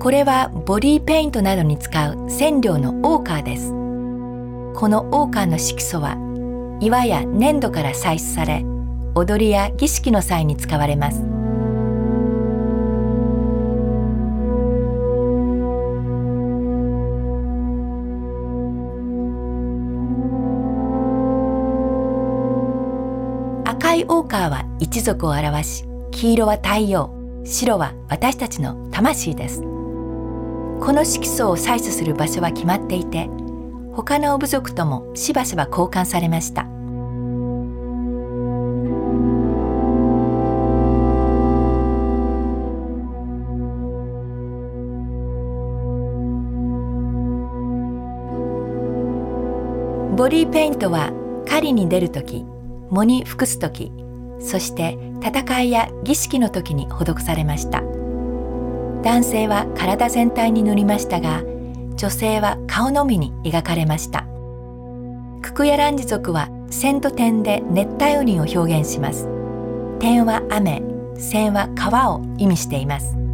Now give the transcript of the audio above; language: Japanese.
これはボディーペイントなどに使う染料のオーカーです。このオーカーの色素は岩や粘土から採取され、踊りや儀式の際に使われます。赤いオーカーは一族を表し、黄色は太陽、白は私たちの魂です。この色素を採取する場所は決まっていて、他の部族ともしばしば交換されました。ボディペイントは狩りに出るとき、藻に服すとき、そして戦いや儀式の時に施されました。男性は体全体に塗りましたが、女性は顔のみに描かれました。ククヤランジ族は線と点で熱帯雨林を表現します。点は雨、線は川を意味しています。